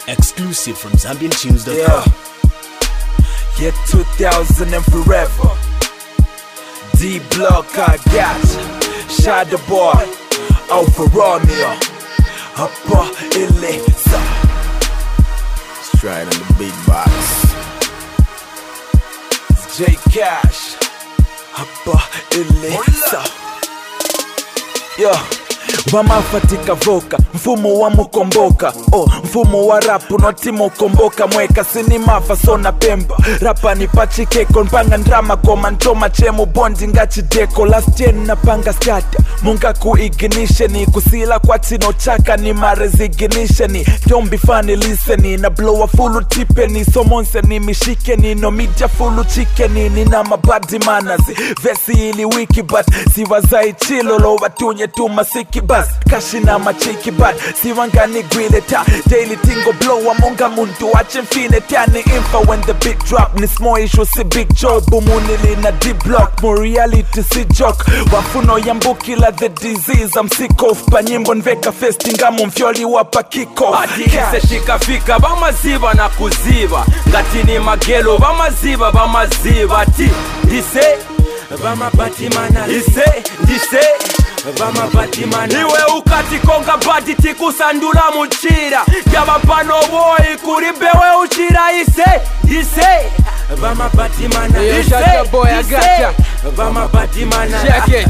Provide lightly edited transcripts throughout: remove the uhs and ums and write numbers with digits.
Exclusive from ZambianTunes.com. Yeah, 2000 and forever. D-Block, I got you. Shadow Boy, Alpha Romeo, Upper Elisa. Stride on the big box. It's J Cash, Upper Elisa. Wamafatika voka, mfumo wa mukomboka. Mfumo wa rapu noti mukomboka. Mweka sini mafa sona pemba. Rapa ni pachikeko, mpanga ndrama koma ntoma chemu bondi ngachi deko. Last gen na panga stata, munga kuignitioni. Kusila kwa tino chaka ni maresignitioni. Don't be funny listening, na blow a fulu tipeni. Somonse ni mishikeni, no media fulu chikeni. Nina mabadi manners, vesi ili wiki but siwazai chilo lo watunye tu masiki bas. Kashi na machiki bad, siwangani gwile ta. Daily tingo blow amonga muntu wache mfine tani info when the beat drop. Ni small issue si big job, bumunili na D-Block. More reality si joke, wafuno yambukila the disease. I'm sick of panyimbo nveka festinga mumfyoli wapa kiko. Adikise shikafika bamaziba na kuziba. Ngatini magelo bamaziba ti. Dise Bama batimana Dise Bama batimana Iwe ukati konga badi tikusandula muchira. Jaba pano boy kuribewe uchira Dise Bama batimana Shadow Boy, I gotcha. Bama batimana Check it.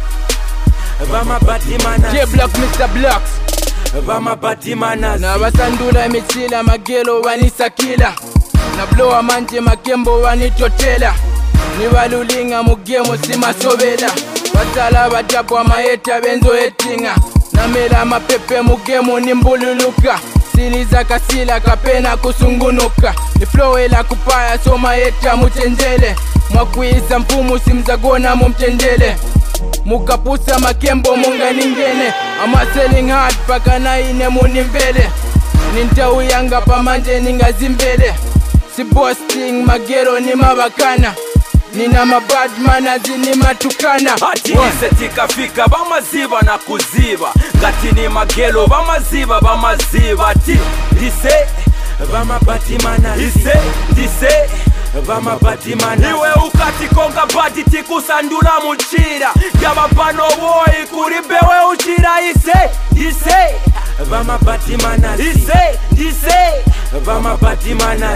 Bama batimana J-Block, Mr. Blocks. Bama batimana Na basandula michila magelo wanisakila. Na blowa manje makembo wanitotela. Ni walulinga mugemo simasobela. Wasala bajabwa maeta benzo etinga. Na mela mapepe mugemo nimbululuka. Siliza kasila kapena kusungunuka. Ni flowela kupaya so maeta muchenjele. Mwakuiza mpumu simzagona mumchenjele. Mukapusa makembo munga ningene. Ama selling hard paka na ine munimvele. Nintawu yanga pamanje ningazimbele. Si boasting magero ni mabakana. Nina mabad manners ni matukana. Atise tikafika bamaziba na kuziba. Gatini magelo bamaziba ti. Dise Bama batimana Dise Bama batimana Iwe ukati konga badi tikusandula muchira. Jaba pano boy kuribewe uchira Dise Bama batimana Dise Bama batimana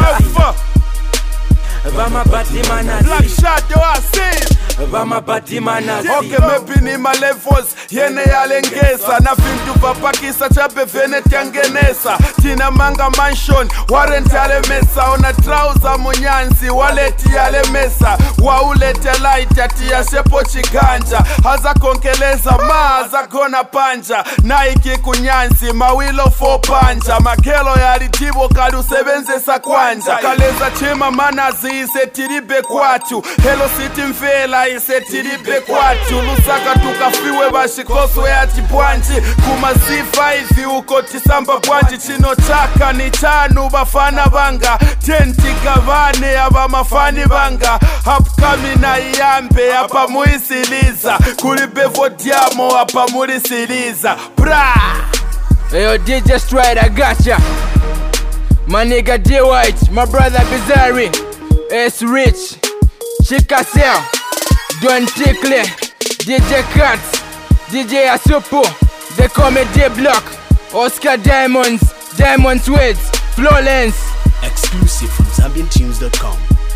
Bama batimana Black Shadow, I see. Bama batimana Okay, maybe ni ma levels yene yalengeza. Na vintu vapakisa chape vene tiangenesa. Tina manga mansion warrant yale mesa. Ona trouser munyanzi waleti yale mesa. Waulete light ati ya shepo chiganja. Haza konkeleza haza kona panja. Nike kunyanzi mawilo fo panja. Makelo yalitibo kadu sebenze sa kwanja. Kaleza chema manazi isetiribe kwatu. Hello city mfela isetiribe kwatu. Lusaka tukafiwe bashikoswe ati bwanji. Kuma C5 uko tisamba bwanji. Chino chaka ni chanu bafana banga. Tenti gavane aba mafani banga. Upcoming na iyambe hapa muisiliza. Kulibevo diamo hapa muisiliza. Bra! Yo, DJ Stride, I gotcha. My nigga D White, my brother Bizarre, S Rich, Chika Sel, Don Tickle, DJ Katz, DJ Asupo, they call me D-Block, Oscar Diamonds Weds, Florence. Exclusive from ZambianTunes.com.